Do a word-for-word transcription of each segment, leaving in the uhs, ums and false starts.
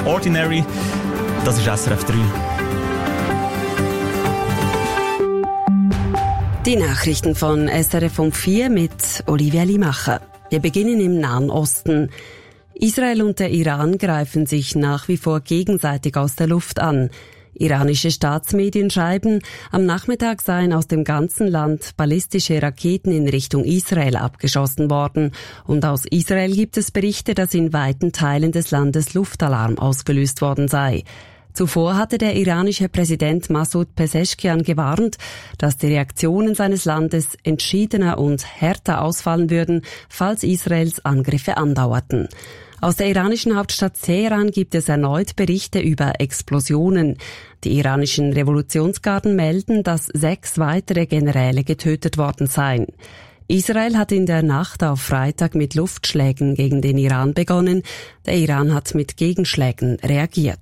Ordinary. Das ist S R F drei. Die Nachrichten von S R F um vier mit Olivia Limacher. Wir beginnen im Nahen Osten. Israel und der Iran greifen sich nach wie vor gegenseitig aus der Luft an. Iranische Staatsmedien schreiben, am Nachmittag seien aus dem ganzen Land ballistische Raketen in Richtung Israel abgeschossen worden. Und aus Israel gibt es Berichte, dass in weiten Teilen des Landes Luftalarm ausgelöst worden sei. Zuvor hatte der iranische Präsident Masoud Pezeshkian gewarnt, dass die Reaktionen seines Landes entschiedener und härter ausfallen würden, falls Israels Angriffe andauerten. Aus der iranischen Hauptstadt Teheran gibt es erneut Berichte über Explosionen. Die iranischen Revolutionsgarden melden, dass sechs weitere Generäle getötet worden seien. Israel hat in der Nacht auf Freitag mit Luftschlägen gegen den Iran begonnen. Der Iran hat mit Gegenschlägen reagiert.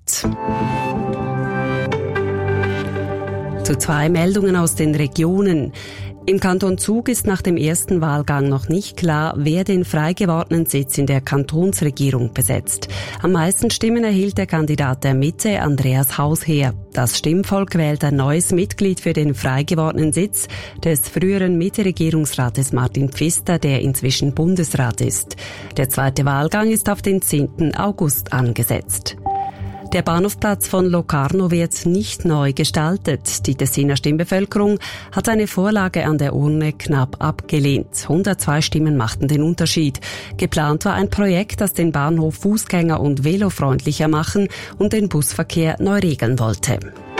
Zu zwei Meldungen aus den Regionen. Im Kanton Zug ist nach dem ersten Wahlgang noch nicht klar, wer den frei gewordenen Sitz in der Kantonsregierung besetzt. Am meisten Stimmen erhielt der Kandidat der Mitte, Andreas Hausherr. Das Stimmvolk wählt ein neues Mitglied für den frei gewordenen Sitz des früheren Mitte-Regierungsrates Martin Pfister, der inzwischen Bundesrat ist. Der zweite Wahlgang ist auf den zehnten August angesetzt. Der Bahnhofplatz von Locarno wird nicht neu gestaltet. Die Tessiner Stimmbevölkerung hat eine Vorlage an der Urne knapp abgelehnt. hundertzwei Stimmen machten den Unterschied. Geplant war ein Projekt, das den Bahnhof fußgänger- und velofreundlicher machen und den Busverkehr neu regeln wollte.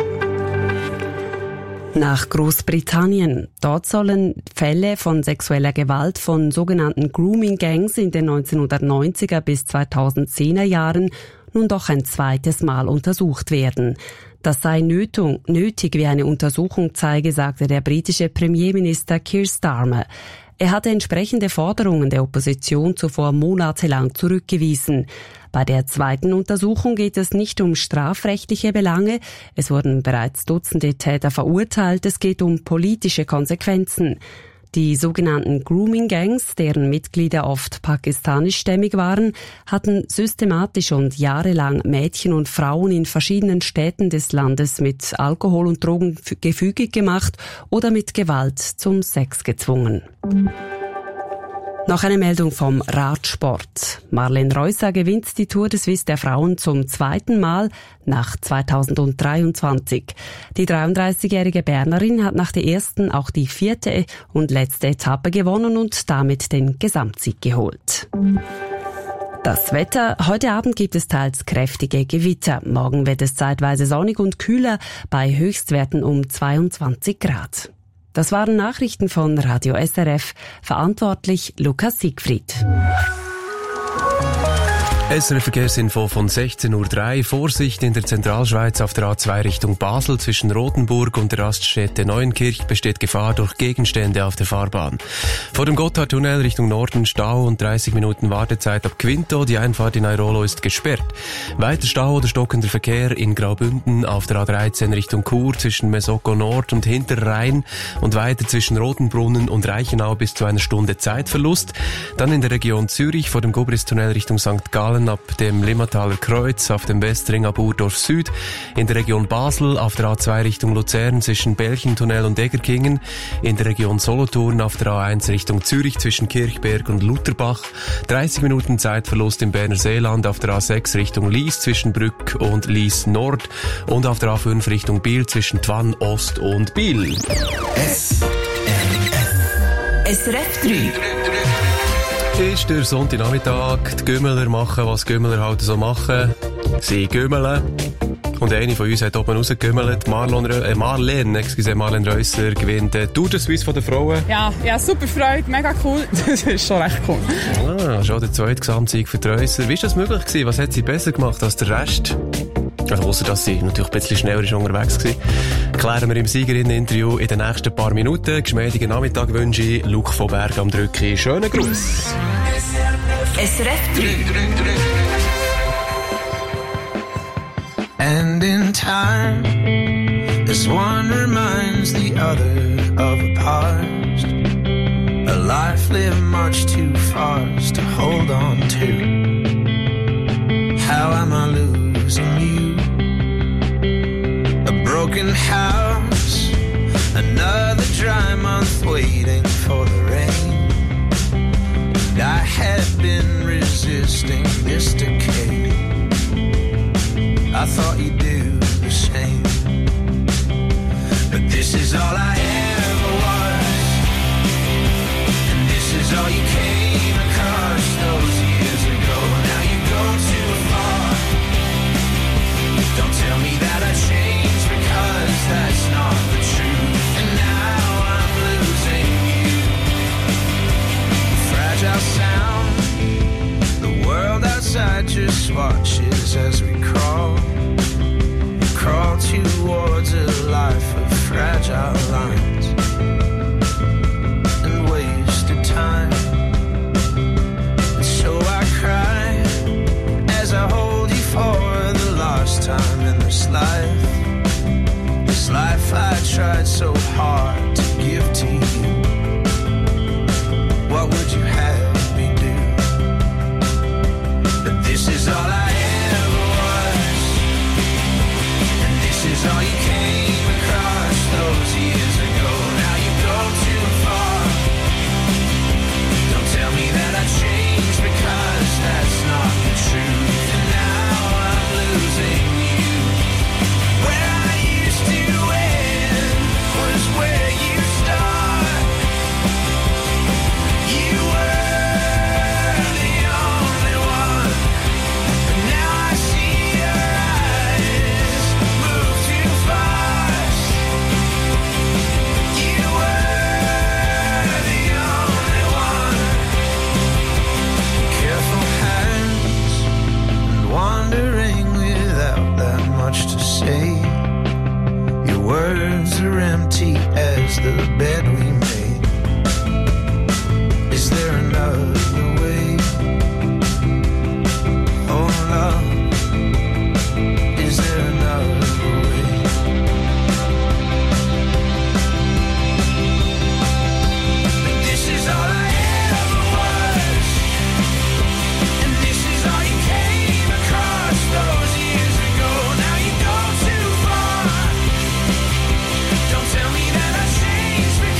Nach Großbritannien. Dort sollen Fälle von sexueller Gewalt von sogenannten Grooming-Gangs in den neunzehnhundertneunziger bis zweitausendzehner Jahren nun doch ein zweites Mal untersucht werden. Das sei nötig, wie eine Untersuchung zeige, sagte der britische Premierminister Keir Starmer. Er hatte entsprechende Forderungen der Opposition zuvor monatelang zurückgewiesen. Bei der zweiten Untersuchung geht es nicht um strafrechtliche Belange. Es wurden bereits Dutzende Täter verurteilt. Es geht um politische Konsequenzen. Die sogenannten Grooming-Gangs, deren Mitglieder oft pakistanischstämmig waren, hatten systematisch und jahrelang Mädchen und Frauen in verschiedenen Städten des Landes mit Alkohol und Drogen gefügig gemacht oder mit Gewalt zum Sex gezwungen. Noch eine Meldung vom Radsport. Marlen Reusser gewinnt die Tour de Suisse der Frauen zum zweiten Mal nach zweitausenddreiundzwanzig. Die dreiunddreißigjährige Bernerin hat nach der ersten auch die vierte und letzte Etappe gewonnen und damit den Gesamtsieg geholt. Das Wetter. Heute Abend gibt es teils kräftige Gewitter. Morgen wird es zeitweise sonnig und kühler bei Höchstwerten um zweiundzwanzig Grad. Das waren Nachrichten von Radio S R F. Verantwortlich Lukas Siegfried. S R F-Verkehrsinfo von sechzehn Uhr drei. Vorsicht in der Zentralschweiz auf der A zwei Richtung Basel. Zwischen Rotenburg und der Raststätte Neuenkirch besteht Gefahr durch Gegenstände auf der Fahrbahn. Vor dem Gotthardtunnel Richtung Norden Stau und dreißig Minuten Wartezeit ab Quinto. Die Einfahrt in Airolo ist gesperrt. Weiter Stau oder stockender Verkehr in Graubünden auf der A dreizehn Richtung Chur zwischen Mesoko Nord und Hinterrhein und weiter zwischen Rotenbrunnen und Reichenau bis zu einer Stunde Zeitverlust. Dann in der Region Zürich vor dem Gobristunnel Richtung Sankt Gallen ab dem Limmataler Kreuz auf dem Westring ab Urdorf Süd, in der Region Basel auf der A zwei Richtung Luzern zwischen Belchentunnel und Egerkingen, in der Region Solothurn auf der A eins Richtung Zürich zwischen Kirchberg und Lutherbach, dreißig Minuten Zeitverlust im Berner Seeland auf der A sechs Richtung Lies zwischen Brück und Lies Nord und auf der A fünf Richtung Biel zwischen Twann Ost und Biel. S R F S R F drei Ist der Sonntagnachmittag, die Gümmeler machen, was Gümmeler halt so machen. Sie gümmeln. Und eine von uns hat oben rausgegümmelt. Marlon, äh, Marlene, excuse, Marlene Reusser gewinnt äh, Tour de Suisse von den Frauen. Ja, ja, super Freude, mega cool. Das ist schon recht cool. Ah, schon der zweite Gesamtsieg für die Reusser. Wie ist das möglich gewesen? Was hat sie besser gemacht als der Rest? Also, ausser, dass sie natürlich ein bisschen schneller ist unterwegs war. Klären wir im Siegerinnen-Interview in den nächsten paar Minuten. Geschmeidigen Nachmittag wünsche ich Luc von Berg am Drücki. Schönen Gruß. S R F drei And in time, as one reminds the other of a past, a life lived much too fast to hold on to. How am I losing broken house, another dry month waiting for the rain. And I had been resisting this decay. I thought you'd do the same. But this is all I ever was, and this is all you came across those years ago. Now you've gone too far. Don't tell me that I changed, because that's not the truth. And now I'm losing you. Fragile sound, the world outside just watches as we crawl, crawl towards a life of fragile lines and wasted time. And so I cry as I hold you for the last time in this life. This life I tried so hard to give to you. What would you have me do? But this is all I ever was, and this is all you came across those years ago. Now you go too far. Don't tell me that I changed, because that's not the truth. And now I'm losing you. Where I used to end was where you start. You were the only one, but now I see your eyes move too fast. You were the only one. Careful hands and wandering without that much to say. Your words are empty as the bed we made. Is there another way? Oh love, is there another way? But this is all I ever was, and this is all you came across those years ago. Now you go too far. Don't tell me that I changed,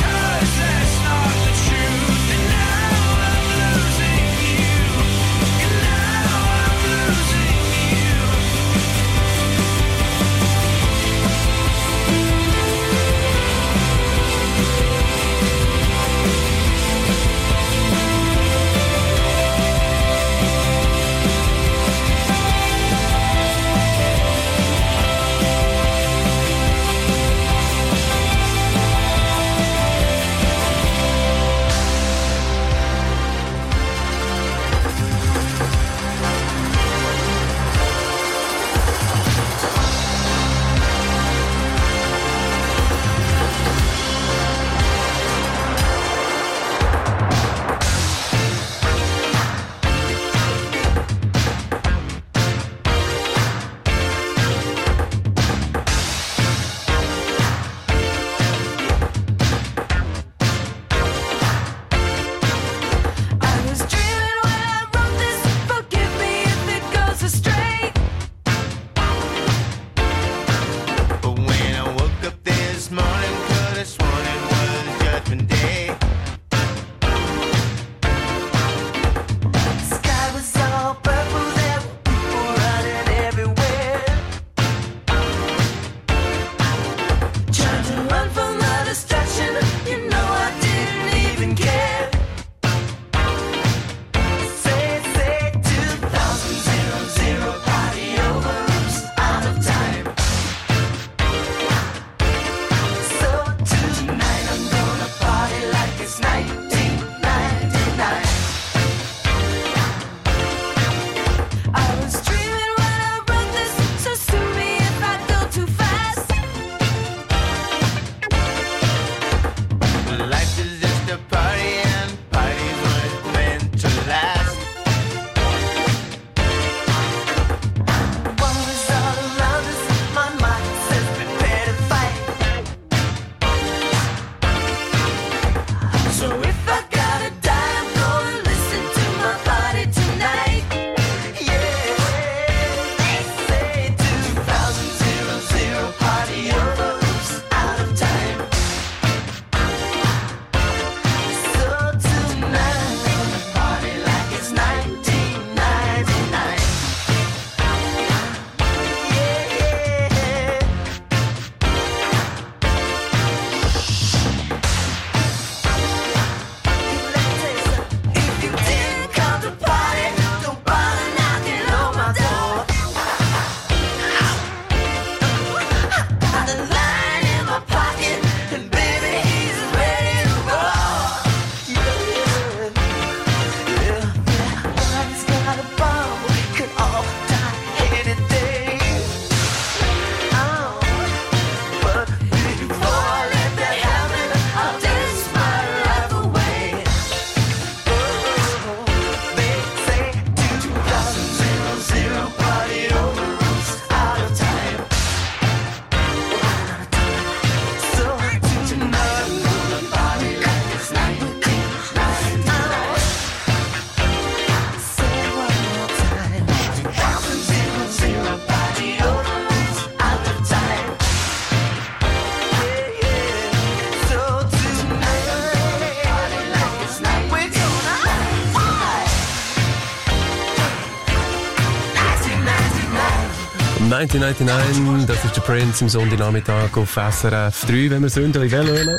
neunzehnhundertneunundneunzig, das ist der Prince im Sonntagnachmittag auf S R F drei, wenn wir das Ründeli Velo hören.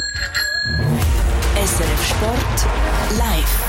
S R F Sport live.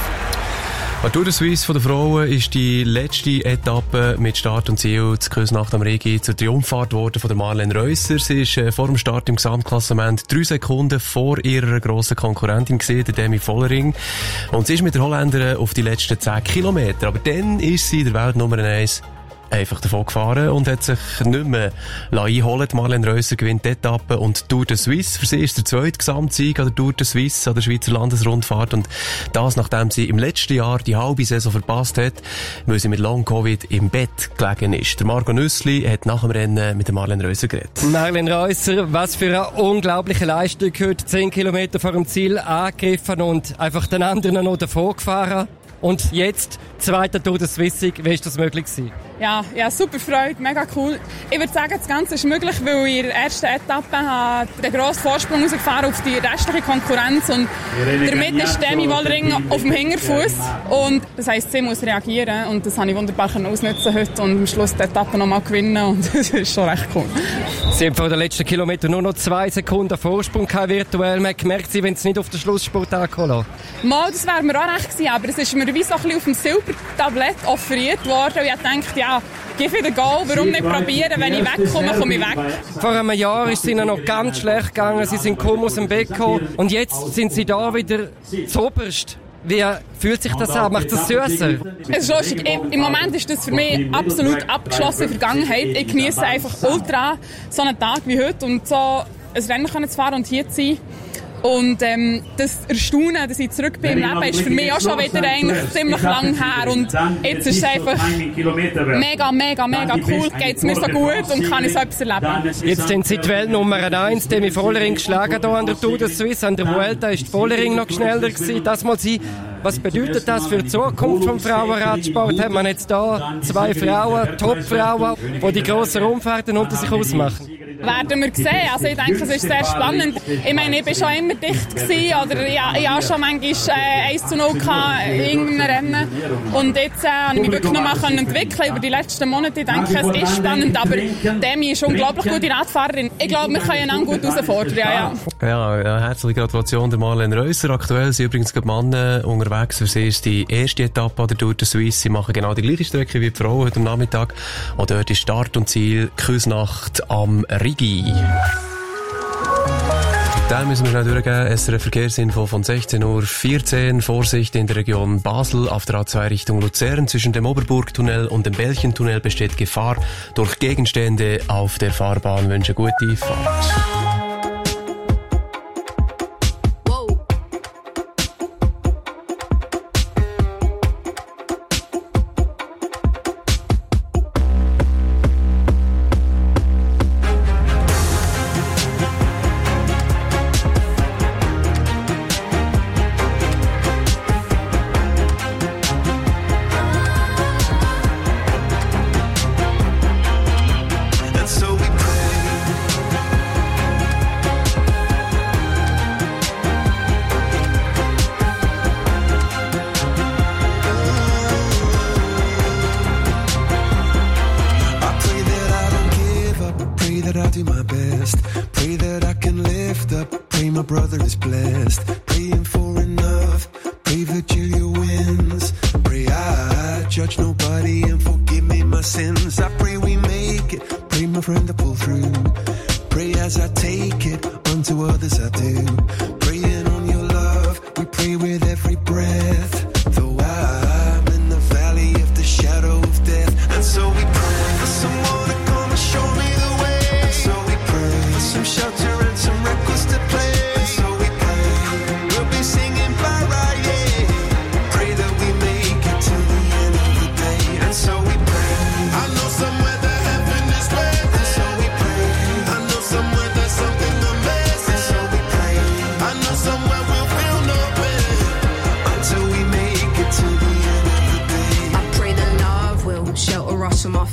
Die Tour de Suisse von der Frauen ist die letzte Etappe mit Start und Ziel zu Küsnacht am Rigi zur Triumphfahrt geworden von der Marlene Reusser. Sie ist äh, vor dem Start im Gesamtklassement drei Sekunden vor ihrer grossen Konkurrentin gewesen, der Demi Vollering. Und sie ist mit der Holländerin auf die letzten zehn Kilometer. Aber dann ist sie der Welt Nummer eins einfach davon gefahren und hat sich nicht mehr einholen. Marlene Reusser gewinnt die Etappe und Tour de Suisse. Für sie ist der zweite Gesamtsieg an der Tour de Suisse, an der Schweizer Landesrundfahrt. Und das, nachdem sie im letzten Jahr die halbe Saison verpasst hat, weil sie mit Long-Covid im Bett gelegen ist. Der Marco Nüssli hat nach dem Rennen mit der Marlene Reusser geredet. Marlene Reusser, was für eine unglaubliche Leistung heute. Zehn Kilometer vor dem Ziel angegriffen und einfach den anderen noch davor gefahren. Und jetzt, zweiter Tour de Suisse, wie ist das möglich gewesen? Ja, ja, super Freude, mega cool. Ich würde sagen, das Ganze ist möglich, weil ich in der ersten Etappe habe den grossen Vorsprung rausgefahren auf die restliche Konkurrenz und damit ist Demi Vollering auf dem Hinterfuß und das heisst, sie muss reagieren und das habe ich wunderbar ausnutzen heute und am Schluss die Etappe nochmal gewinnen und das ist schon recht cool. Sie haben vor den letzten Kilometern nur noch zwei Sekunden Vorsprung gehabt, virtuell. Man merkt sie, wenn es nicht auf den Schlussspurt angekommen hat. Mal, das wäre mir auch recht gewesen, aber es ist mir wie so ein bisschen auf dem Silbertablett offeriert worden und ich dachte, ja, gib wieder Go, warum nicht probieren, wenn ich wegkomme, komme ich weg. Vor einem Jahr ist es ihnen noch ganz schlecht gegangen, sie sind kaum aus dem Bett gekommen und jetzt sind sie da wieder zuoberst. Wie fühlt sich das an? Macht das süßer? Es ist lustig. Ich, im Moment ist das für mich absolut abgeschlossene Vergangenheit. Ich genieße einfach ultra so einen Tag wie heute und so ein Rennen zu fahren und hier zu sein. Und ähm, das Erstaunen, dass ich zurück bin im Leben, ist für mich auch schon wieder eigentlich ziemlich lang her. Und jetzt ist es einfach mega, mega, mega cool. Geht es mir so gut und kann ich so etwas erleben. Jetzt sind sie die Welt Nummer eins, Demi Vollering geschlagen hier an der Tour de Suisse. An der Vuelta ist die Vollering noch schneller gewesen. Das mal sie. Was bedeutet das für die Zukunft vom Frauenradsport? Hat man jetzt da zwei Frauen, Top-Frauen, die die grossen Rundfahrten unter sich ausmachen? Werden wir sehen. Also ich denke, es ist sehr spannend. Ich meine, ich war schon immer dicht gewesen, oder ja, ich habe schon manchmal äh, eins zu null in irgendeinem Rennen. Und jetzt äh, habe ich mich wirklich noch mal entwickeln über die letzten Monate. Ich denke, es ist spannend, aber Demi ist unglaublich gute Radfahrerin. Ich glaube, wir können einander gut herausfordern. Ja, ja. Ja, ja, herzliche Gratulation der Marlene Reusser. Aktuell sind übrigens die Männer unterwegs. Für sie ist die erste Etappe an der Tour de Suisse. Sie machen genau die gleiche Strecke wie die Frauen heute am Nachmittag. Und dort ist Start und Ziel Küsnacht am Rigi. Dann müssen wir schnell durchgehen. Es ist eine Verkehrsinfo von sechzehn Uhr vierzehn. Vorsicht in der Region Basel. Auf der A zwei Richtung Luzern. Zwischen dem Oberburgtunnel und dem Belchentunnel besteht Gefahr durch Gegenstände auf der Fahrbahn. Wünsche gute Fahrt.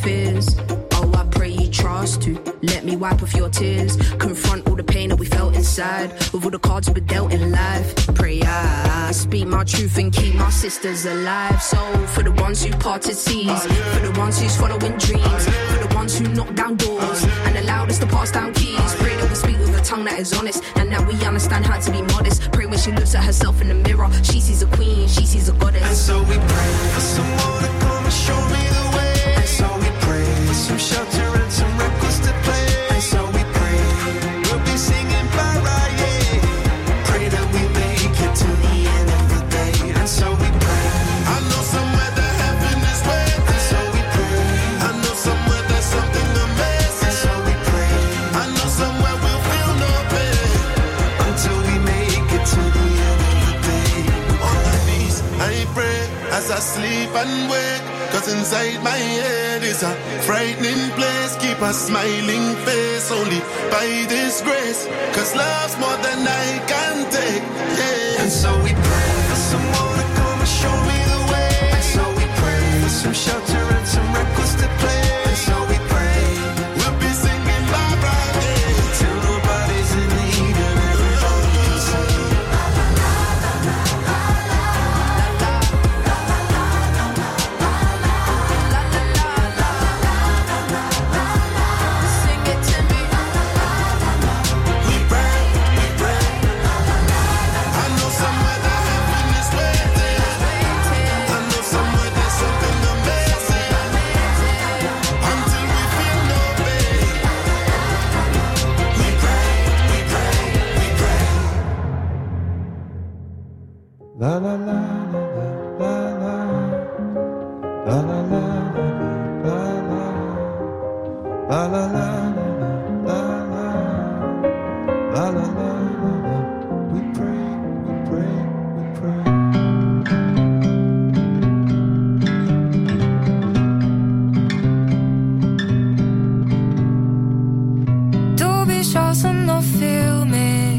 Wipe off your tears, confront all the pain that we felt inside. side with all the cards we're dealt in life. Pray I speak my truth and keep my sisters alive. So for the ones who parted seas, for the ones who's following dreams, for the ones who knock down doors and allowed us to pass down keys. Pray that we speak with a tongue that is honest and that we understand how to be modest. Pray when she looks at herself in the mirror, she sees a queen, she sees a goddess. And so we pray for someone to come and show me the way. And so we pray for some shelter and some records to play. And so we pray we'll be singing para, yeah. Pray that we make it to the end of the day. And so we pray. I know somewhere that heaven is waiting. And so we pray. I know somewhere there's something amazing. And so we pray. I know somewhere we'll feel no pain until we make it to the end of the day. On my knees, I pray as I sleep and wake. Cause inside my head is a frightening place. Keep a smiling face only by this grace. Cause love's more than I can take, yeah. And so we pray for someone to come and show me the way. And so we pray for some shelter and some records to play. And so we pray we'll be singing bye bye, yeah, till nobody's in need and everybody can sing. La la la la la la la la la la la la la la la la. We pray, we pray, we pray. Du bist also noch viel mehr.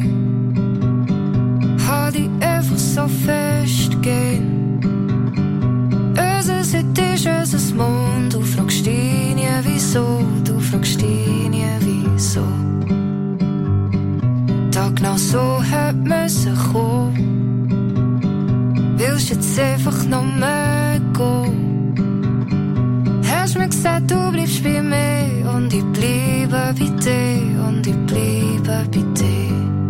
Hat ich einfach so festgehen. Unser Seite ist unser Mond. Du fragst dich nie wieso. Du fragst dich nie wieso. Da genau so hat müssen kommen. Willst jetzt einfach noch mehr gehen? Hast mir gesagt, du bleibst bei mir. Und ich bleibe bei dir. Und ich bleibe bei dir.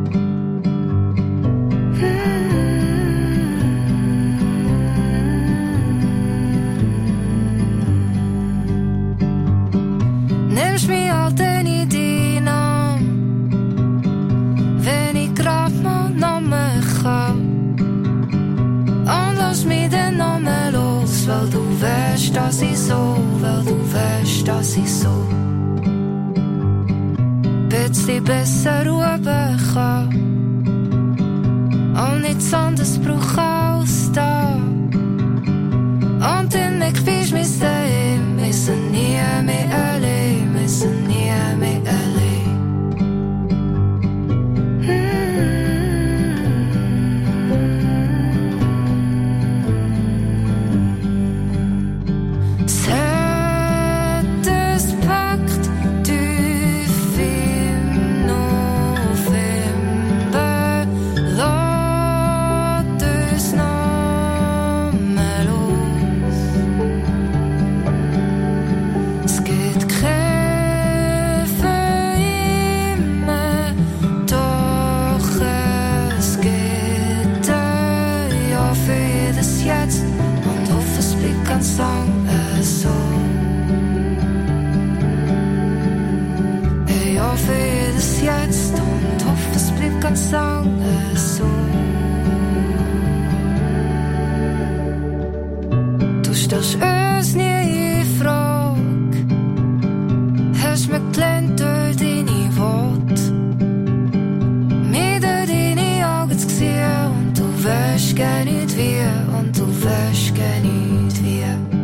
Nimmst mich halt in deinen Arm, wenn ich grad mal noch mehr kann. Und lass mich dann noch mehr los, weil du weißt, dass ich so, weil du weißt, dass ich so bisschen besser ruhen kann. Und nichts anderes brauch als da. Und dann merkst du mich sehen, wir sind nie mehr allein, wir sind nie mehr allein. Es hat es packt tief im November, lässt uns noch mehr los. Es geht Kräfte immer, doch es geht ein Jahr für jedes Jetzt und hoffe, es bleibt ganz lang so. Ein Jahr für jedes Jetzt und hoffe, es bleibt ganz lang so. Du stellst uns nie in Frage, hast mir gelernt durch deine Worte, mir durch deine Augen zu sehen. Und du weißt gar nicht wie, und du weißt gar nicht wie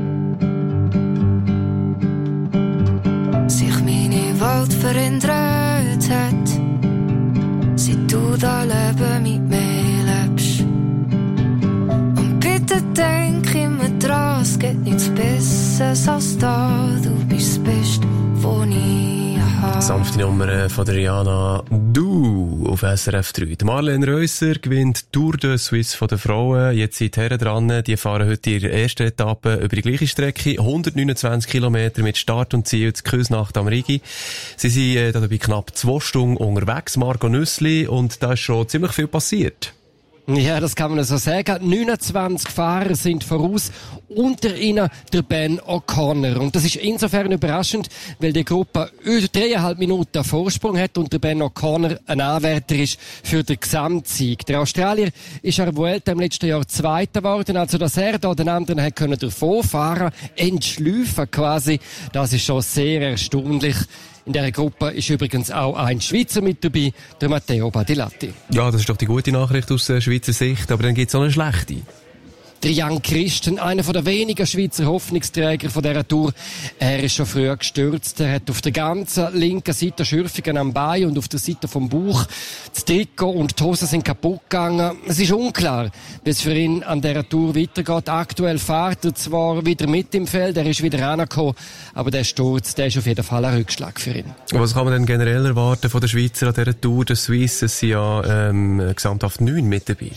sich meine Welt verändert hat, seit du da Leben mit mir lebst. Und bitte denk immer dran, es geht nichts Besseres als da. Du bist das Beste, was ich habe. Sanfte Nummer von der Rihanna «Du» auf S R F drei. Marlene Reusser gewinnt Tour de Suisse von den Frauen. Jetzt sind die Herren dran. Die fahren heute ihre erste Etappe über die gleiche Strecke. hundertneunundzwanzig Kilometer mit Start und Ziel zu Küsnacht am Rigi. Sie sind äh, dabei knapp zwei Stunden unterwegs. Marco Nüssli. Und da ist schon ziemlich viel passiert. Ja, das kann man so sagen. neunundzwanzig Fahrer sind voraus, unter ihnen der Ben O'Connor. Und das ist insofern überraschend, weil die Gruppe über dreieinhalb Minuten Vorsprung hat und der Ben O'Connor ein Anwärter ist für den Gesamtsieg. Der Australier ist an der Vuelta im letzten Jahr Zweiter geworden, also dass er da den anderen hat können davonfahren, entschleifen quasi. Das ist schon sehr erstaunlich. In dieser Gruppe ist übrigens auch ein Schweizer mit dabei, der Matteo Badilatti. Ja, das ist doch die gute Nachricht aus äh, Schweizer Sicht, aber dann gibt es auch eine schlechte. Der Jan Christen, einer der wenigen Schweizer Hoffnungsträger von dieser Tour. Er ist schon früh gestürzt. Er hat auf der ganzen linken Seite Schürfungen am Bein und auf der Seite vom Bauch das Trikot und die Hosen sind kaputt gegangen. Es ist unklar, wie es für ihn an dieser Tour weitergeht. Aktuell fährt er zwar wieder mit im Feld, er ist wieder rangekommen, aber der Sturz, der ist auf jeden Fall ein Rückschlag für ihn. Was kann man denn generell erwarten von den Schweizer an dieser Tour de Suisse? Es sind ja ähm, gesamthaft neun mit dabei.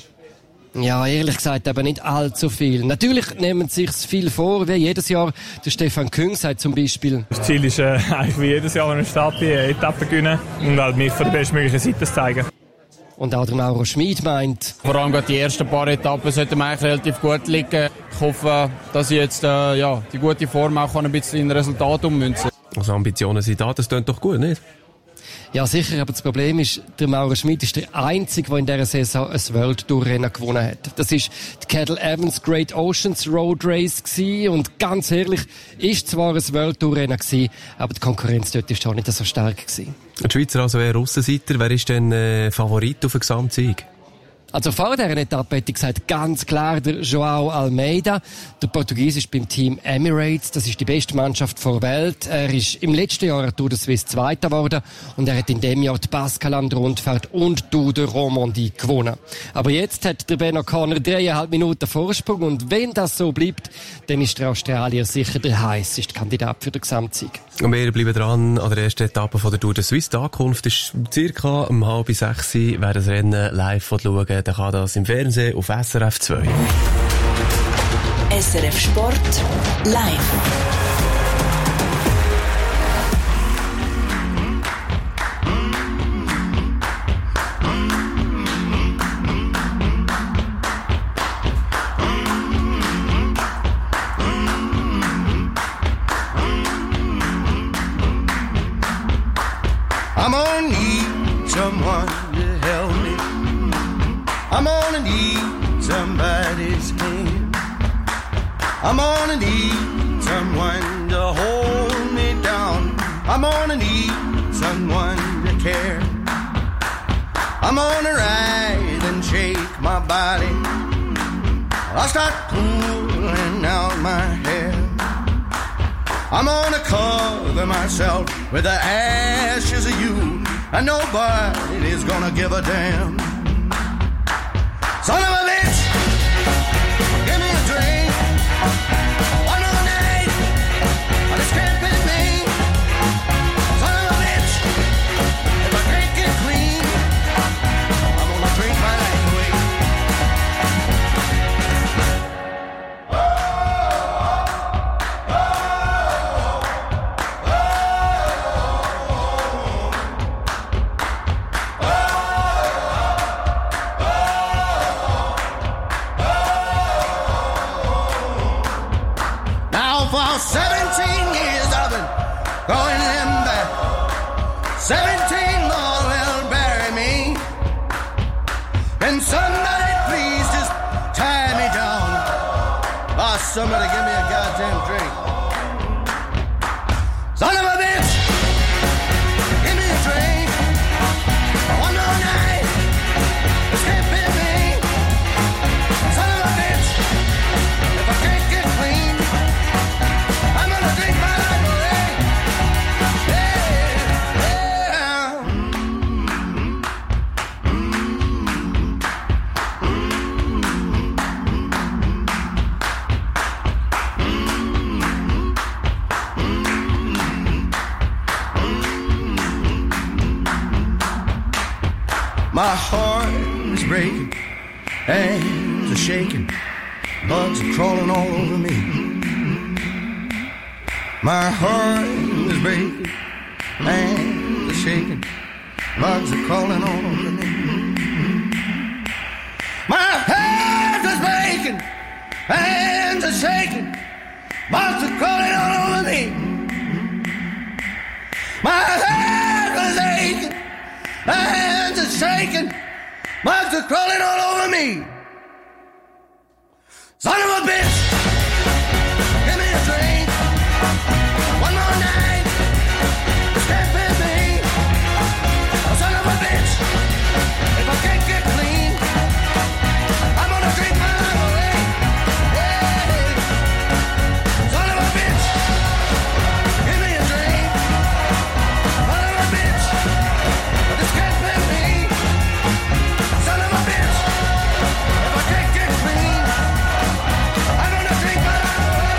Ja, ehrlich gesagt, aber nicht allzu viel. Natürlich nehmen sie sich viel vor, wie jedes Jahr. Der Stefan Küng sagt zum Beispiel: Das Ziel ist äh, eigentlich wie jedes Jahr, wenn wir starten, eine Etappe gewinnen und halt mich von der bestmöglichen Seite zu zeigen. Und auch der Mauro Schmid meint: Vor allem die ersten paar Etappen sollten mir eigentlich relativ gut liegen. Ich hoffe, dass ich jetzt äh, ja, die gute Form auch ein bisschen in Resultat ummünzen kann. Also Ambitionen sind da, das klingt doch gut, nicht? Ja, sicher, aber das Problem ist, der Mauro Schmid ist der Einzige, der in dieser Saison ein World Tour Rennen gewonnen hat. Das ist die Cadel Evans Great Oceans Road Race gewesen. Und ganz ehrlich, ist zwar ein World Tour Rennen gewesen, aber die Konkurrenz dort ist schon nicht so stark gewesen. Die Schweizer also eher Aussenseiter. Wer ist denn äh, Favorit auf den Gesamtsieg? Also vor dieser Etappe hätte ich gesagt, ganz klar der João Almeida. Der Portugies ist beim Team Emirates. Das ist die beste Mannschaft der Welt. Er ist im letzten Jahr Tour de Suisse Zweiter geworden und er hat in dem Jahr die Baskeland-Rundfahrt und Tour de Romandie gewonnen. Aber jetzt hat der Ben O'Connor dreieinhalb Minuten Vorsprung und wenn das so bleibt, dann ist der Australier sicher der heißeste Kandidat für den Gesamtsieg. Und wir bleiben dran an der ersten Etappe von der Tour de Suisse. Die Ankunft ist circa um halb sechs. Wer das Rennen live schauen will, der kann das im Fernsehen auf S R F zwei. S R F Sport live. I'm gonna need someone to help me. I'm gonna need somebody's hand. I'm gonna need someone to hold me down. I'm gonna need someone to care. I'm gonna rise and shake my body. I'll start pulling out my hair. I'm gonna cover myself with the ashes of you, and nobody's gonna give a damn. Son of a bitch, give me a drink. One more night, on this camping me. Son of a bitch, if I drink it clean, I'm gonna drink my life away. For seventeen years I've been going them back. Seventeen more will bury me. Can somebody please just tie me down? Oh, somebody give me a goddamn drink. Son of a bitch, give me a drink. One more night, escape me. Son of a bitch, if I can't get clean, I'm gonna drink my life away. Yeah, yeah. My heart is breaking, hands are shaking, bugs are crawling all over me. My heart is breaking, hands are shaking, bugs are crawling all over me. My hands are breaking, hands are shaking, bugs are crawling all over me. My hands are aching, hands are shaking, bugs are crawling all over me. Son of a bitch, give me a drink. One more night, this can't be me. Oh, son of a bitch, if I can't get clean, I'm gonna drink my life away. Hey, son of a bitch, give me a drink. Son of a bitch, this can't be me. Son of a bitch, if I can't get clean, I'm gonna drink my life away.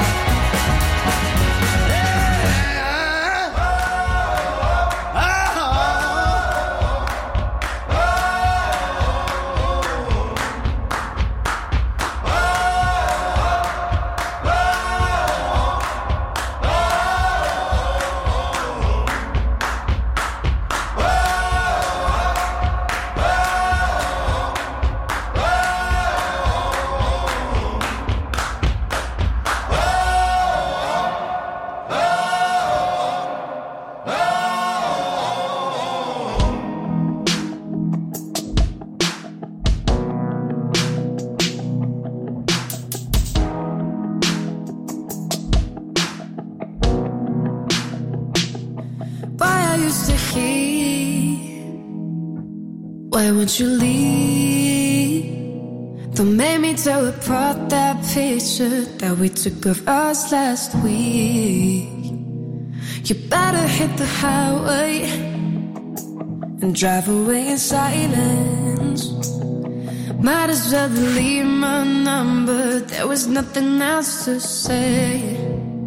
Why are you still here? Why won't you leave? Don't make me tear apart that picture that we took of us last week. You better hit the highway and drive away in silence. Might as well delete my number, there was nothing else to say.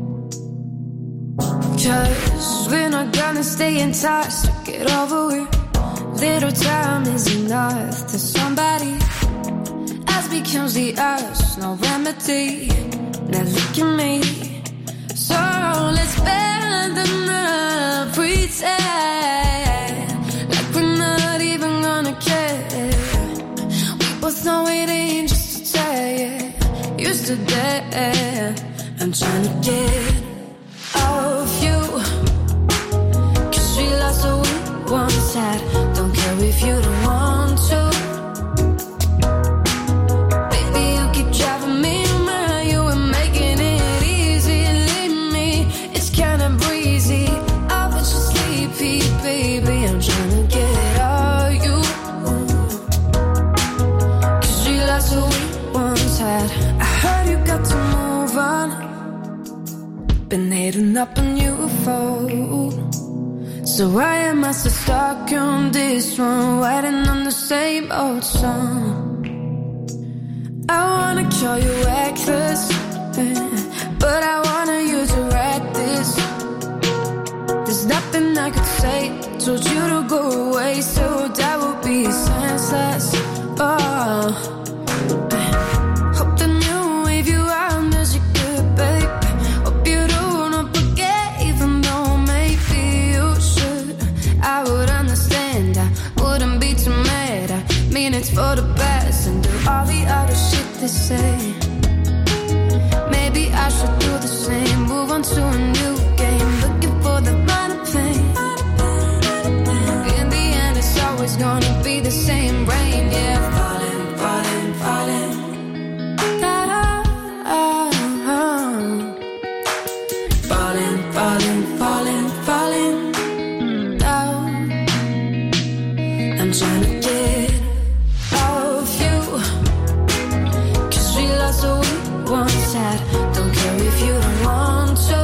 Cause we're not gonna stay in touch, so get over it. Little time is enough to somebody else becomes the us, no remedy. Now look at me. So let's bend the night, pretend like we're not even gonna care. We both know it ain't just a day, used to dare. I'm trying to get off you, cause we lost what we once had. Don't care if you don't want to. Baby, you keep driving me mad. You were making it easy. Leave me, it's kinda breezy. I'll bet you're sleepy, baby. I'm trying to get all you, cause we lost what we once had. I heard you got to move on. Been hating up on you for. So why am I so stuck on this one, writing on the same old song? I wanna call you reckless, but I wanted you to write this. There's nothing I could say, told you to go away, so that would be senseless. Oh, hope the new wave you on does you good, babe. Hope you don't forget, even though maybe you should. I would understand, I wouldn't be too mad. I mean it's for the best, and do all the other shit they say. Maybe I should do the same, move on to a new game, looking for the minor pain. In the end it's always gonna be the same rain, yeah. Falling, falling, falling. Falling, falling, falling, falling down. I'm trying to get off you, cause we lost what we once had. Don't care if you don't want to.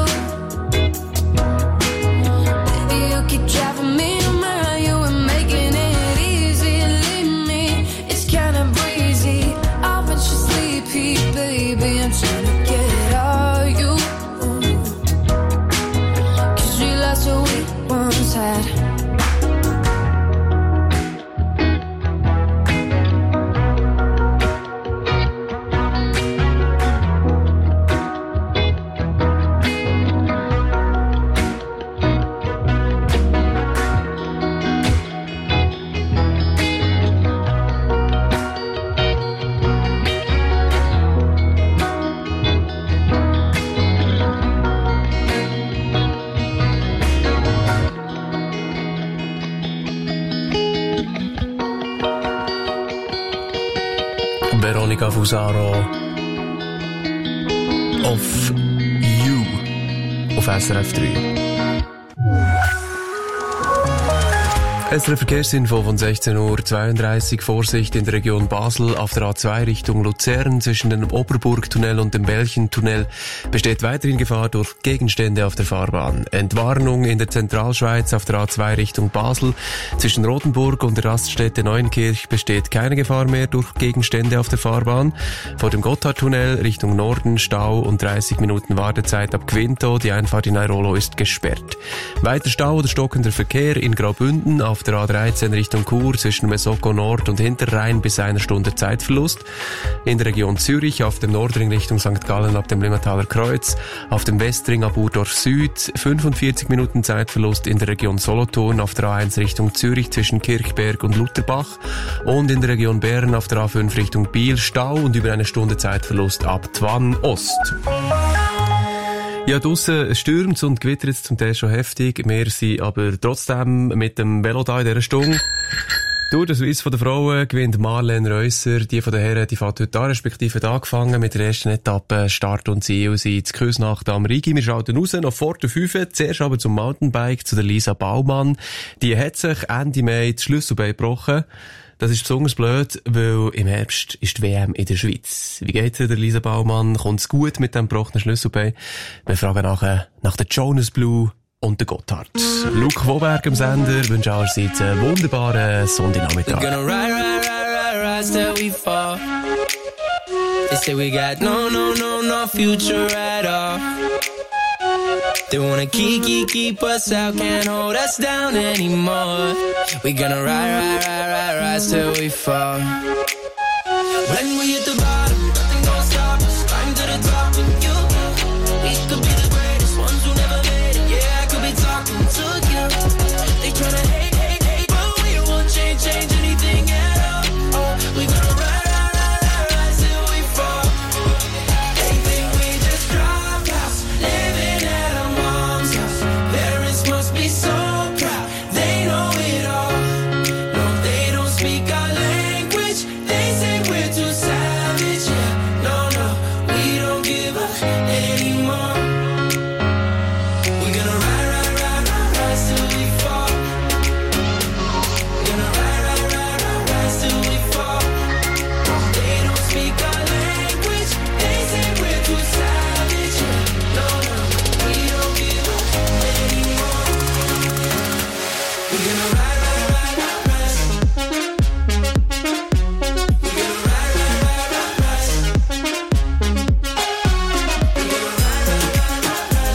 Baby, you keep driving me mad. You were making it easy. Leave me, it's kinda breezy. I'll bet you're sleepy, baby. I'm trying to get all you, cause we lost what we once had. Veronica Fusaro. Of You auf S R F drei. S R F Verkehrsinfo von sechzehn Uhr zweiunddreißig. Vorsicht in der Region Basel auf der A zwei Richtung Luzern zwischen dem Oberburgtunnel und dem Belchentunnel besteht weiterhin Gefahr durch Gegenstände auf der Fahrbahn. Entwarnung in der Zentralschweiz auf der A zwei Richtung Basel zwischen Rotenburg und der Raststätte Neuenkirch besteht keine Gefahr mehr durch Gegenstände auf der Fahrbahn. Vor dem Gotthardtunnel Richtung Norden Stau und dreißig Minuten Wartezeit ab Quinto. Die Einfahrt in Airolo ist gesperrt. Weiter Stau oder stockender Verkehr in Graubünden auf der A dreizehn Richtung Chur zwischen Mesoko Nord und Hinterrhein bis einer Stunde Zeitverlust. In der Region Zürich auf dem Nordring Richtung Sankt Gallen ab dem Limmataler Kreuz. Auf dem Westring ab Urdorf Süd fünfundvierzig Minuten Zeitverlust. In der Region Solothurn auf der A eins Richtung Zürich zwischen Kirchberg und Lutherbach. Und in der Region Bern auf der A fünf Richtung Biel Stau und über eine Stunde Zeitverlust ab Twann Ost. Ja, draussen stürmt und gewittert zum Teil schon heftig. Wir sind aber trotzdem mit dem Velo da in dieser Stunde. Tour de Suisse von den Frauen gewinnt Marlene Reusser. Die von den Herren, die fährt heute an, respektive hat angefangen mit der ersten Etappe. Start und Ziel sind die Küsnacht am Rigi. Wir schauen raus, noch vor der fünf. Zuerst aber zum Mountainbike, zu der Lisa Baumann. Die hat sich Ende Mai das Schlüsselbein gebrochen. Das ist besonders blöd, weil im Herbst ist die W M in der Schweiz. Wie geht's der Lisa Baumann? Kommt's gut mit dem gebrochenen Schlüsselbein? Wir fragen nachher nach der Jonas Blue und der Gotthard. Luke Woberg am Sender wünscht allerseits einen wunderbaren Sonntagnachmittag. We're gonna ride, ride, ride, ride, ride till we fall. They say we got no, no, no, no future at all. They wanna keep, keep, keep us out, can't hold us down anymore. We gonna ride, ride, ride, ride, ride till we fall. When we hit the bottom, nothing gonna stop us. Climb to the top with you. We could be the greatest ones who never made it. Yeah, I could be talking to you. They tryna hate, hate, hate, but we won't change, change anything at all. Oh, we gonna ride, ride, ride, ride, ride till we fall. They think we just dropped out, living at a mom's house. Parents must be so proud, they know it all. No, they don't speak our language. They say we're too savage. Yeah, no, no, we don't give up anymore. We're gonna ride, ride, ride, ride, ride till we fall. We're gonna ride, ride, ride, ride, ride till we fall. They don't speak our language. They say we're too savage. Yeah, no, no, we don't give up anymore. We're gonna ride, ride, ride, ride, ride. We're gonna ride, ride, ride, ride, ride. We're gonna ride, ride, ride, ride, ride. We're gonna ride, ride, ride,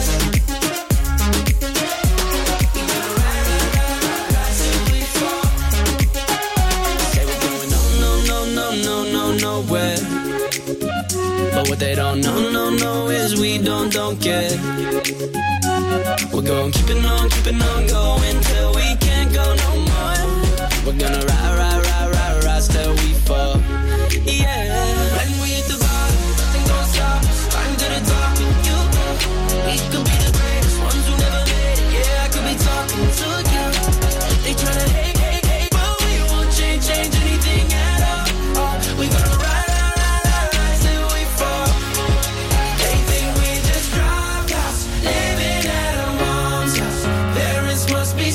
ride, ride till we fall. Say we're going no, no, no, no, no, no, nowhere. But what they don't know, no, no, is we don't, don't care. We're going keeping on, keeping on going till we can't go no more. We're gonna ride, ride, ride, ride, ride till we fall. Yeah. When we hit the bottom, nothing gonna stop us. Climb to the top with you. We could be the greatest ones who never made it. Yeah, I could be talking to you. They tryna hate, hate, hate, but we won't change, change anything at all. Oh, we gonna ride, ride, ride, ride, ride till we fall. They think we just dropped out, living at a mom's house. Parents must be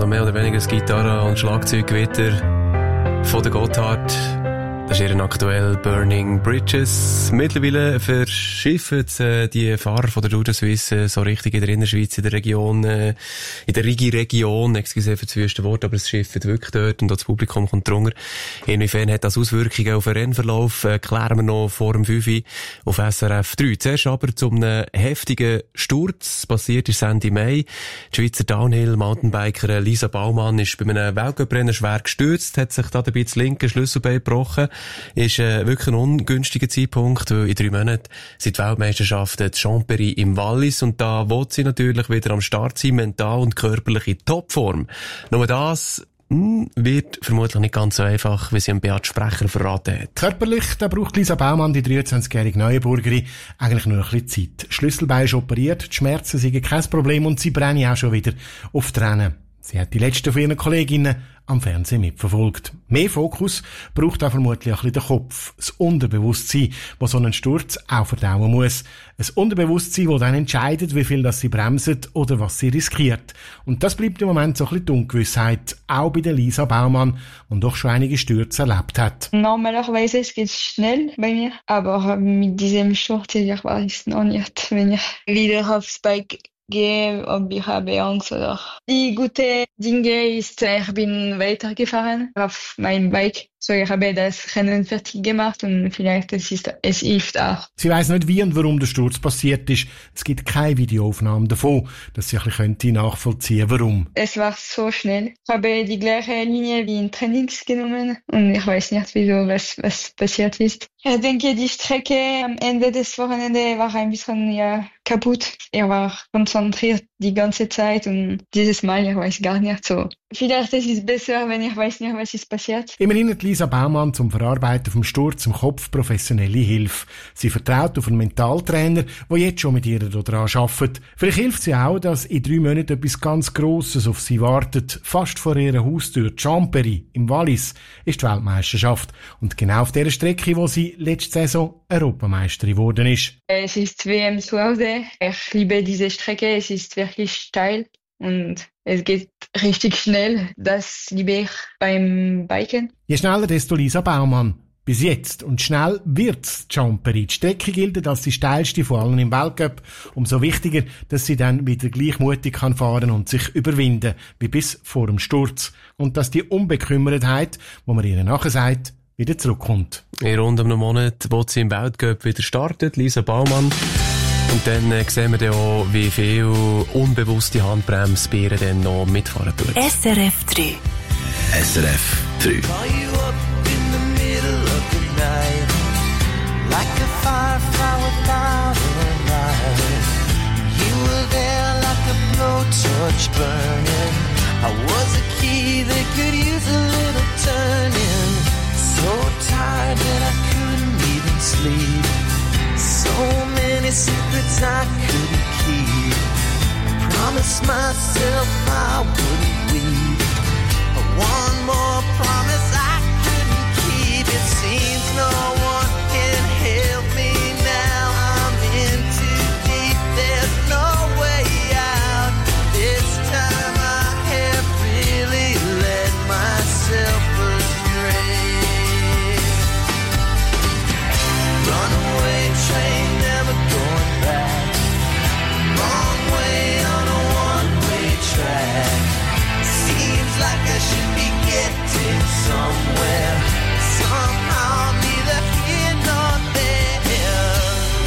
mehr oder weniger das Gitarre- und Schlagzeuggewitter von der Gotthard. Das ist ihren aktuell Burning Bridges. Mittlerweile verschiffen äh, die Fahrer von der Tour de Suisse äh, so richtig in der Innerschweiz, in der Region, äh, in der Rigi-Region, excuse für das wüste Wort, aber es schifft wirklich dort und auch das Publikum kommt drunter. Inwiefern hat das Auswirkungen auf den Rennverlauf, äh, klären wir noch vor dem fünf Uhr auf S R F drei. Zuerst aber zu einem heftigen Sturz, passiert ist Ende Mai. Die Schweizer Downhill-Mountainbikerin Lisa Baumann ist bei einem Weltcuprennen schwer gestürzt, hat sich da dabei das linke Schlüsselbein gebrochen. Ist äh, wirklich ein ungünstiger Zeitpunkt, weil in drei Monaten sind die Weltmeisterschaften die Champery im Wallis und da will sie natürlich wieder am Start sein, mental und körperlich in Topform. Nur das mh, wird vermutlich nicht ganz so einfach, wie sie dem Beat Sprecher verraten hat. Körperlich, da braucht Lisa Baumann, die dreiundzwanzigjährige Neuenburgerin, eigentlich nur ein bisschen Zeit. Schlüsselbein ist operiert, die Schmerzen sind kein Problem und sie brennen auch schon wieder auf die Rennen. Sie hat die letzten von ihren Kolleginnen am Fernsehen mitverfolgt. Mehr Fokus braucht auch vermutlich ein bisschen der Kopf. Das Unterbewusstsein, das so einen Sturz auch verdauen muss. Ein Unterbewusstsein, das dann entscheidet, wie viel das sie bremsen oder was sie riskiert. Und das bleibt im Moment so ein bisschen die Ungewissheit, auch bei der Lisa Baumann, die doch schon einige Stürze erlebt hat. Normalerweise es geht schnell bei mir, aber mit diesem Sturz, ich weiß noch nicht, wenn ich wieder aufs Bike gehe, ob ich habe Angst oder. Die gute Dinge ist, ich bin weitergefahren auf meinem Bike. So, ich habe das Rennen fertig gemacht und vielleicht es ist, es hilft auch. Sie weiss nicht, wie und warum der Sturz passiert ist. Es gibt keine Videoaufnahmen davon, dass sie ein bisschen nachvollziehen könnte, warum. Es war so schnell. Ich habe die gleiche Linie wie in Trainings genommen und ich weiß nicht, wieso, was, was passiert ist. Ich denke, die Strecke am Ende des Wochenendes war ein bisschen, ja, kaputt. Ich war konzentriert die ganze Zeit und dieses Mal, ich weiß gar nicht so. Vielleicht ist es besser, wenn ich weiß nicht, was ist passiert. Immerhin hat Lisa Baumann zum Verarbeiten vom Sturz im Kopf professionelle Hilfe. Sie vertraut auf einen Mentaltrainer, der jetzt schon mit ihr daran arbeitet. Vielleicht hilft sie auch, dass in drei Monaten etwas ganz Grosses auf sie wartet. Fast vor ihrer Haustür, Champery im Wallis, ist die Weltmeisterschaft. Und genau auf der Strecke, wo sie letzte Saison Europameisterin geworden ist. Es ist W M zu Hause. Ich liebe diese Strecke. Es ist wirklich steil und es geht richtig schnell. Das liebe ich beim Biken. Je schneller, desto Lisa Baumann. Bis jetzt. Und schnell wird's Champery. Die Strecke gilt als die steilste von allen im Weltcup. Umso wichtiger, dass sie dann wieder gleich mutig kann fahren und sich überwinden, wie bis vor dem Sturz. Und dass die Unbekümmertheit, wo man ihr nachher sagt, wieder zurückkommt. In rund einem Monat wird sie im Weltcup wieder startet, Lisa Baumann. Und dann äh, sehen wir dann auch, wie viel unbewusste Handbremse bei ihr dann noch mitfahren tut. S R F drei. S R F drei. Like a firefly without a light. You were there like a blowtorch burning. I was a key that could use a little turning. So tired that I couldn't even sleep. So many secrets I couldn't keep. I promised myself I wouldn't weep. But one more promise I couldn't keep. It seems no one can help me now. I'm in too deep. There's no way out. This time I have really let myself astray. Runaway train, never going back. Wrong way on a one-way track. Seems like I should be getting somewhere. Somehow neither here nor there.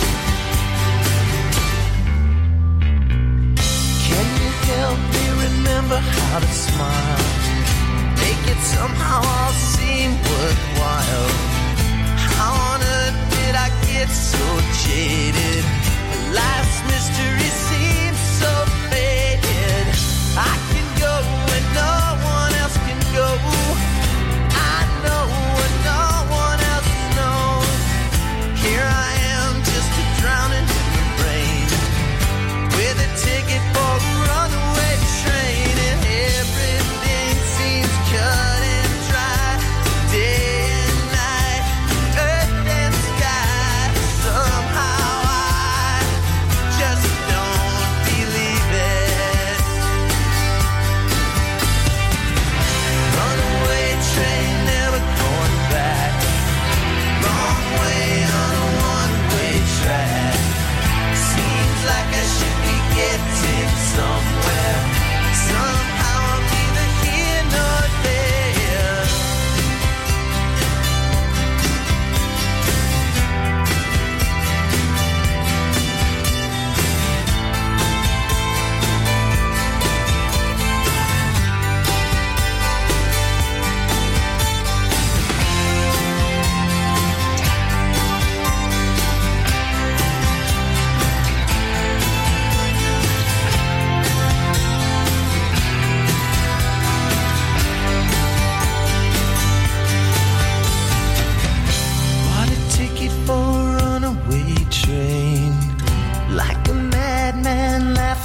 Can you help me remember how to smile? Make it somehow all seem worthwhile. How on earth did I get so jaded? Life's mystery seems so faded. I can go when no one else can go. I know when no one else knows. Here I am, just a drowning in the rain, with a ticket for a runaway train, and everything seems cut and dry. Day and night, earth and sky. Somehow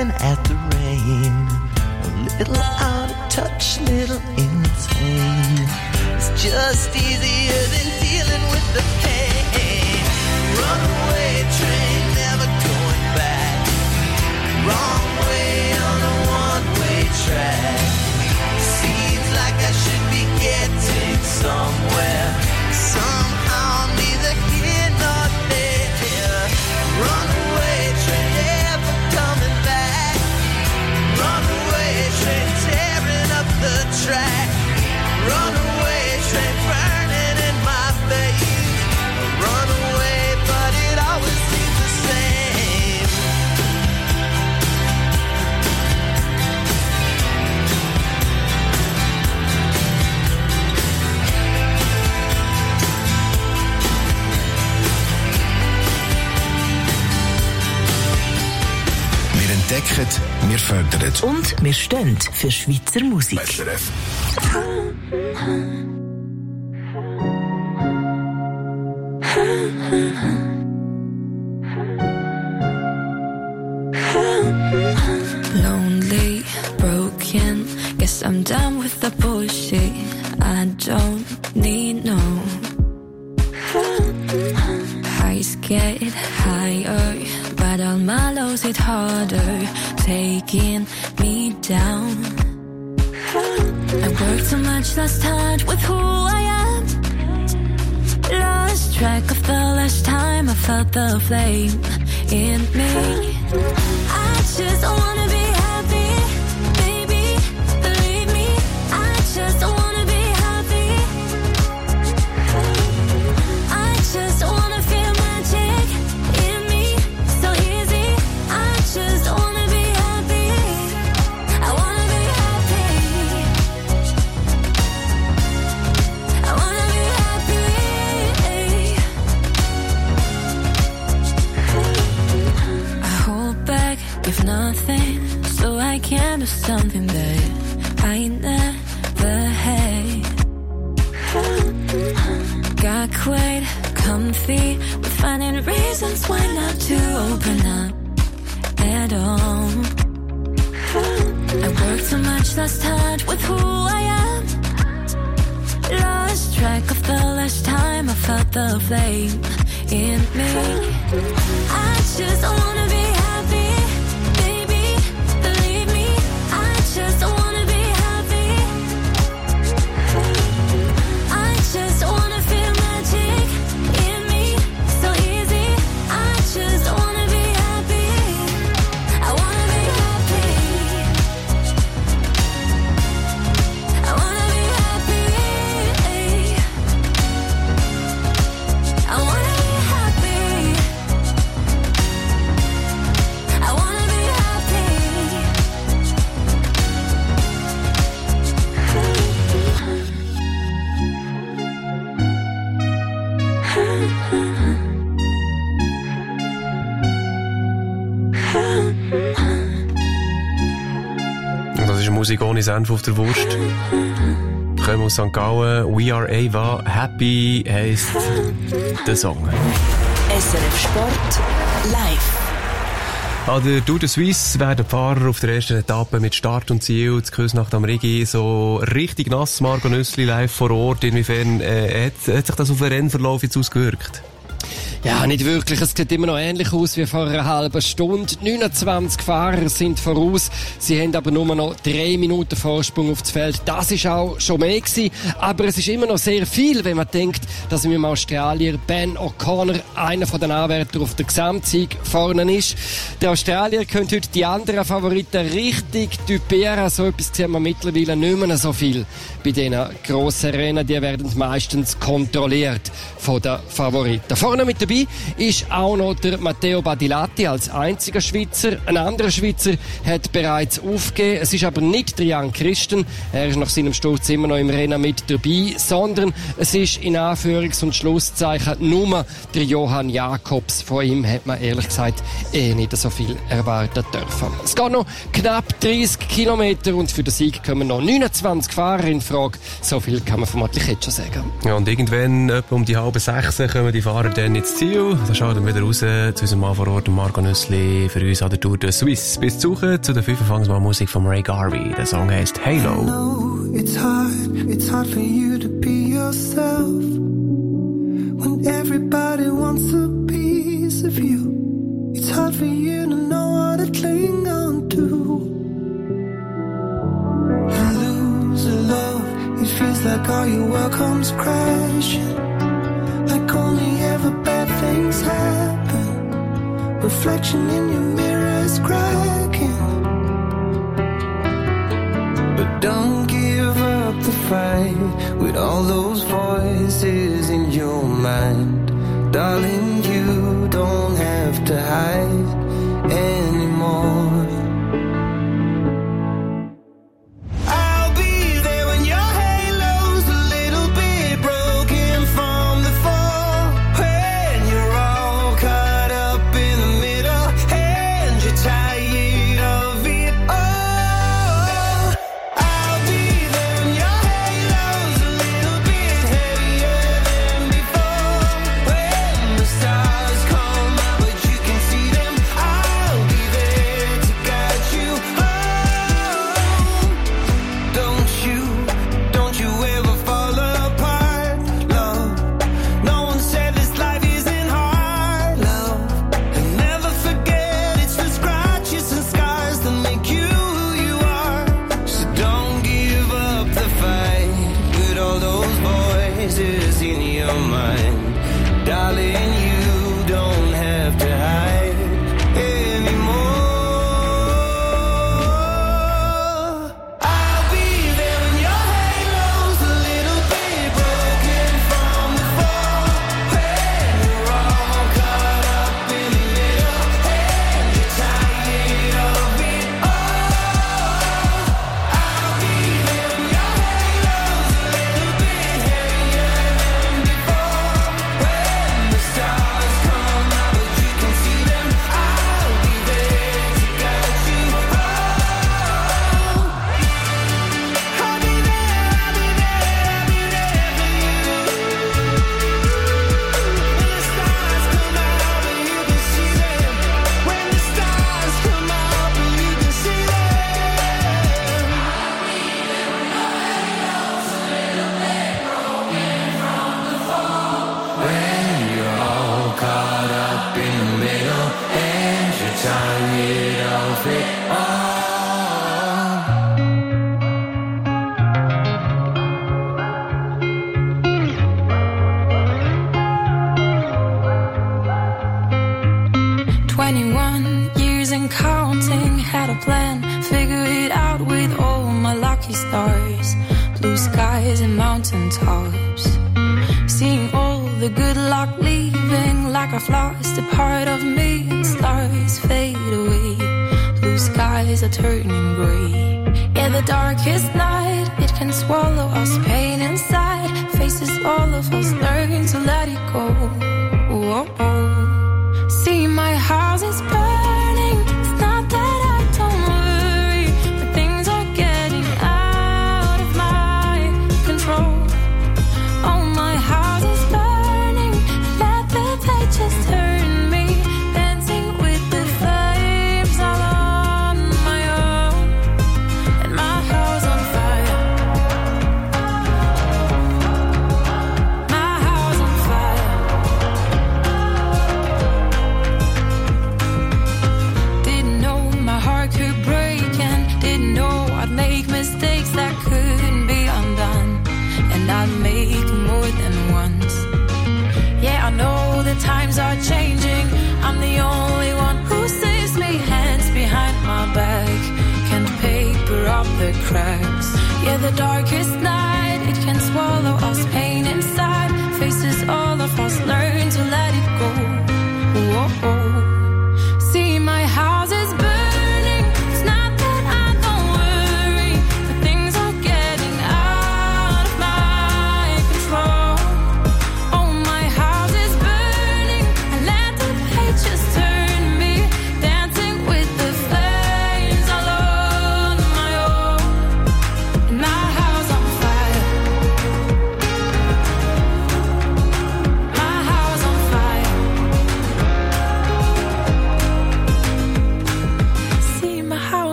laughing at the rain. A little out of touch, little insane. It's just easier than dealing with the pain. Runaway train, never going back. Wrong way on a one-way track. Seems like I should be getting somewhere. Somehow I'm neither here nor there. Runaway train, never coming back. Runaway train, tearing up the track. Runaway train, burning in my face. Runaway, but it always seems the same. Wir entdecken, wir fördern. Und wir stehen für Schweizer Musik. S R F. Lonely, broken, guess I'm done with the bullshit. I don't need no highs get higher, but all my lows hit harder, taking me down. I worked too much, lost touch with who I am. Lost track of the last time I felt the flame in me. I just wanna be happy, baby, believe me. I just wanna be happy. I just wanna feel magic in me, so easy. I just wanna be happy. I wanna be happy. I wanna be happy. I hold back, give nothing, so I can do something that I never had. Got quite comfy with finding reasons why not to open up at all. I worked too much, lost touch with who I am. Lost track of the last time I felt the flame in me. I just wanna be happy, baby, believe me. I just wanna be happy. I just wanna feel magic in me, so easy. I just wanna be happy. I wanna be happy. I wanna be happy. I wanna be happy. I wanna be Und das ist Musik ohne Senf auf der Wurst. Wir kommen aus Sankt Gallen. We Are Ava. Happy heisst der Song. S R F Sport live. An der Tour de Suisse werden die Fahrer auf der ersten Etappe mit Start und Ziel zu Küsnacht am Rigi so richtig nass. Marco Nüssli live vor Ort. Inwiefern äh, hat, hat sich das auf den Rennverlauf jetzt ausgewirkt? Ja, nicht wirklich. Es sieht immer noch ähnlich aus wie vor einer halben Stunde. neunundzwanzig Fahrer sind voraus. Sie haben aber nur noch drei Minuten Vorsprung auf das Feld. Das ist auch schon mehr gewesen. Aber es ist immer noch sehr viel, wenn man denkt, dass mit dem Australier Ben O'Connor einer von den Anwärtern auf der Gesamtsieg vorne ist. Der Australier könnte heute die anderen Favoriten richtig typieren. So etwas sehen wir mittlerweile nicht mehr so viel bei diesen grossen Rennen. Die werden meistens kontrolliert von den Favoriten. Vorne mit dabei ist auch noch der Matteo Badilatti als einziger Schweizer. Ein anderer Schweizer hat bereits aufgegeben. Es ist aber nicht der Jan Christen. Er ist nach seinem Sturz immer noch im Rennen mit dabei, sondern es ist in Anführungs- und Schlusszeichen nur der Johann Jakobs. Von ihm hat man ehrlich gesagt eh nicht so viel erwarten dürfen. Es geht noch knapp dreissig Kilometer und für den Sieg kommen noch neunundzwanzig Fahrer in Frage. So viel kann man vermutlich jetzt schon sagen. Ja, und irgendwann, etwa um die halbe sechs, kommen die Fahrer dann ins See You. Da schauen wir wieder raus zu unserem Mann vor Ort, Marco Nüssli, für uns an der Tour de Suisse. Bis zu Suche zu der fünf fangen wir Musik von Ray Garvey. Der Song heisst Halo. I know it's hard, it's hard for you to be yourself when everybody wants a piece of you. It's hard for you to know what to cling on to. You lose a love, it feels like all your world comes crashing. Like only ever bad things happen. Reflection in your mirror is cracking. But don't give up the fight with all those voices in your mind. Darling, you don't have to hide anymore.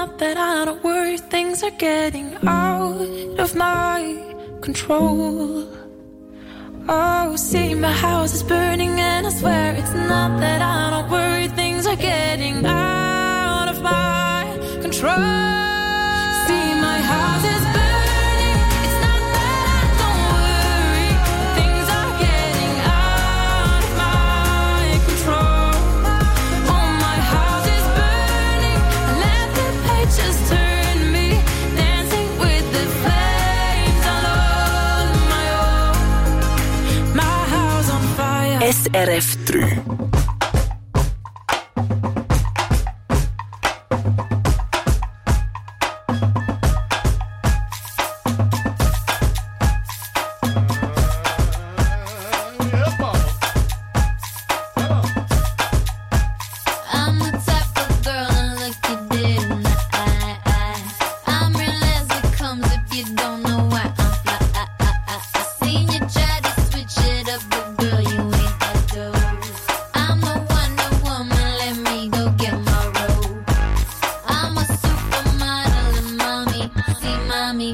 not that I don't worry, things are getting out of my control. Oh, see, my house is burning and I swear it's not that I don't worry, things are getting out of my control. See, my house is burning, it's not that I don't worry, things are getting out of my control. Oh, my house is burning, let the pages turn me, dancing with the flames all on my own. My house on fire. S R F drei. I'm the type of girl and look you dead in the eye, eye. I'm real as it comes if you don't know why I'm fly. I, I, I, I seen you try to switch it up, but girl, you ain't that dope. I'm the Wonder Woman, let me go get my robe. I'm a supermodel and mommy, see mommy.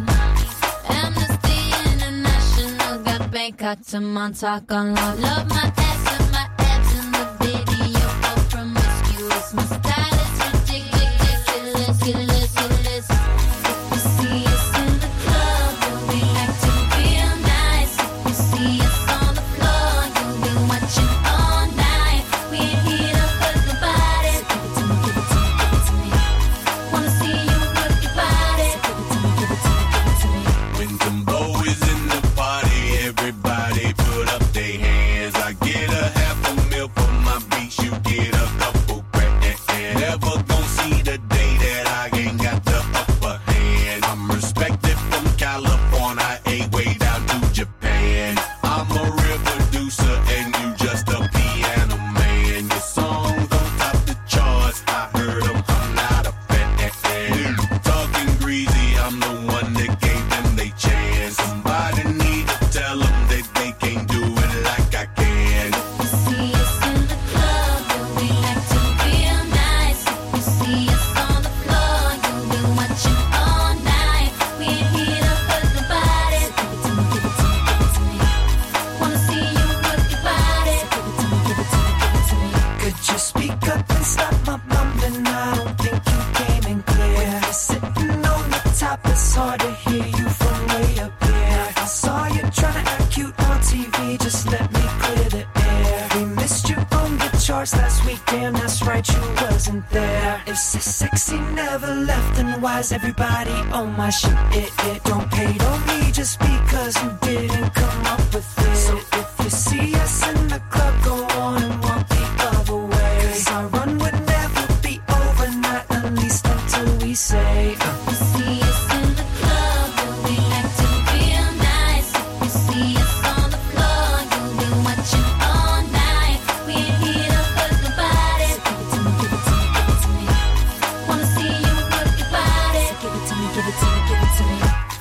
Amnesty International got Bangkok to Montauk on lock. Love my ass and my abs in the video for promiscuous. My style is ridiculous, ridiculous, ridiculous. If you see us in the club, you'll be acting real nice. If you see us on the floor, you'll be watching all night. We ain't here to hurt nobody. So give it to me, give it to me, give it to me. Wanna see you work your body. So give it to me, give it to me, give it to me. When Jumbo is in the party, everybody put up their hands. I get a half a mil for my beats, you get a couple grand. Never gon' see the day that I ain't got the upper hand. I'm respected from California, a way down to Japan. I'm a real producer and you just a piano man. Your songs don't top the charts, I heard them, I'm not a fan. Talking greasy, I'm the one that gave them they chance. Somebody need to tell them that they can't do it like I can. See us in the club, you'll be acting real nice. If you see us on the floor, you'll be watching all night. We ain't here to hurt nobody. So give it to me, give it to me, give it to me. Wanna see you work your body. So give it to me, give it to me, give it to me. Could you speak up and stop my mumbling? I don't think you came in clear. When you're sitting on the top, it's hard to hear you from way up here. I saw you trying to act cute on T V, just let me clear the air. We missed you on the charts last week, damn, that's right, you wasn't there. If so sexy never left, then why's everybody on my shit? It, it don't hate on me just because you didn't come up with it. So if you see us in the club, go on and walk the other way. Cause our run would never be over, not at least until we say uh. See us in the club, you'll be acting real nice. If you see us on the floor, you'll be watching all night. We ain't here to hurt nobody. So give it to me, give it to me, give it to me. Wanna see you work your body. So give it to me, give it to me, give it to me.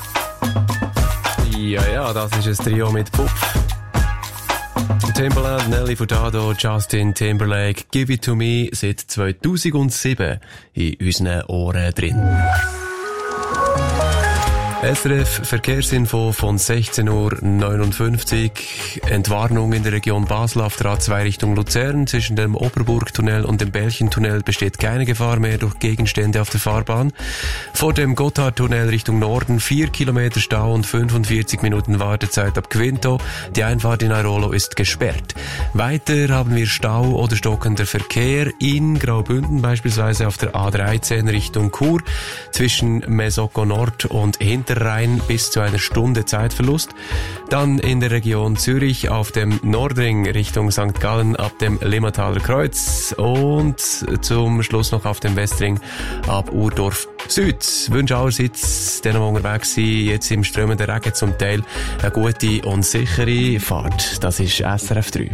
Ja, ja, das ist ein Trio mit Puff. Timbaland, Nelly Furtado, Justin Timberlake, Give It To Me seit zweitausendsieben in unseren Ohren drin. S R F Verkehrsinfo von sechzehn Uhr neunundfünfzig. Entwarnung in der Region Basel auf der A zwei Richtung Luzern. Zwischen dem Oberburgtunnel und dem Belchentunnel besteht keine Gefahr mehr durch Gegenstände auf der Fahrbahn. Vor dem Gotthardtunnel Richtung Norden vier Kilometer Stau und fünfundvierzig Minuten Wartezeit ab Quinto. Die Einfahrt in Airolo ist gesperrt. Weiter haben wir Stau oder stockender Verkehr in Graubünden, beispielsweise auf der A dreizehn Richtung Chur. Zwischen Mesoko Nord und Hinterrhein bis zu einer Stunde Zeitverlust. Dann in der Region Zürich auf dem Nordring Richtung Sankt Gallen ab dem Limmataler Kreuz und zum Schluss noch auf dem Westring ab Urdorf Süd. Wünsche allerseits denen, die unterwegs sind, jetzt im strömenden Regen zum Teil eine gute und sichere Fahrt. Das ist S R F drei.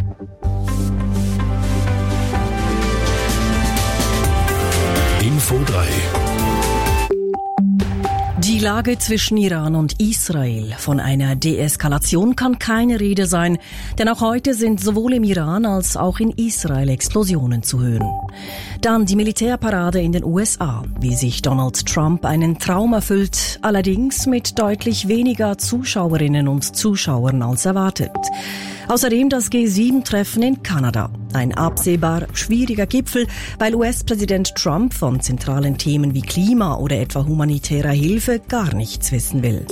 Info drei. Die Lage zwischen Iran und Israel. Von einer Deeskalation kann keine Rede sein, denn auch heute sind sowohl im Iran als auch in Israel Explosionen zu hören. Dann die Militärparade in den U S A, wie sich Donald Trump einen Traum erfüllt, allerdings mit deutlich weniger Zuschauerinnen und Zuschauern als erwartet. Außerdem das G sieben Treffen in Kanada. Ein absehbar schwieriger Gipfel, weil U S-Präsident Trump von zentralen Themen wie Klima oder etwa humanitärer Hilfe gar nichts wissen will.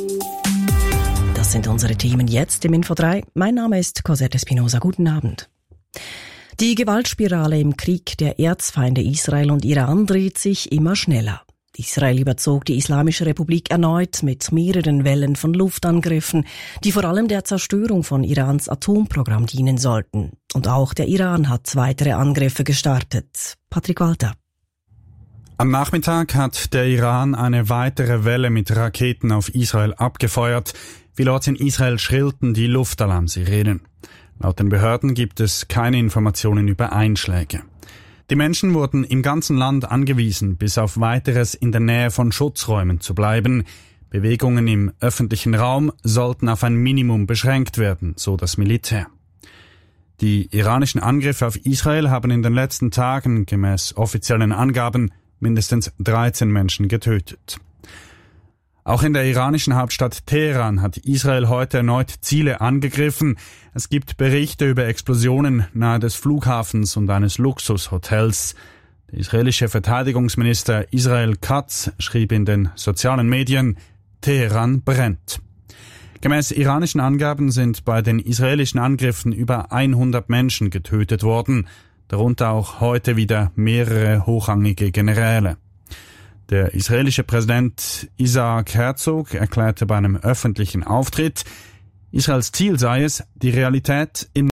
Das sind unsere Themen jetzt im Info drei. Mein Name ist Cosette Espinosa. Guten Abend. Die Gewaltspirale im Krieg der Erzfeinde Israel und Iran dreht sich immer schneller. Israel überzog die Islamische Republik erneut mit mehreren Wellen von Luftangriffen, die vor allem der Zerstörung von Irans Atomprogramm dienen sollten. Und auch der Iran hat weitere Angriffe gestartet. Patrick Walter. Am Nachmittag hat der Iran eine weitere Welle mit Raketen auf Israel abgefeuert. Vielorts in Israel schrillten die Luftalarmsirenen. Laut den Behörden gibt es keine Informationen über Einschläge. Die Menschen wurden im ganzen Land angewiesen, bis auf Weiteres in der Nähe von Schutzräumen zu bleiben. Bewegungen im öffentlichen Raum sollten auf ein Minimum beschränkt werden, so das Militär. Die iranischen Angriffe auf Israel haben in den letzten Tagen gemäß offiziellen Angaben mindestens dreizehn Menschen getötet. Auch in der iranischen Hauptstadt Teheran hat Israel heute erneut Ziele angegriffen. Es gibt Berichte über Explosionen nahe des Flughafens und eines Luxushotels. Der israelische Verteidigungsminister Israel Katz schrieb in den sozialen Medien, Teheran brennt. Gemäß iranischen Angaben sind bei den israelischen Angriffen über hundert Menschen getötet worden, darunter auch heute wieder mehrere hochrangige Generäle. Der israelische Präsident Isaac Herzog erklärte bei einem öffentlichen Auftritt, Israels Ziel sei es, die Realität in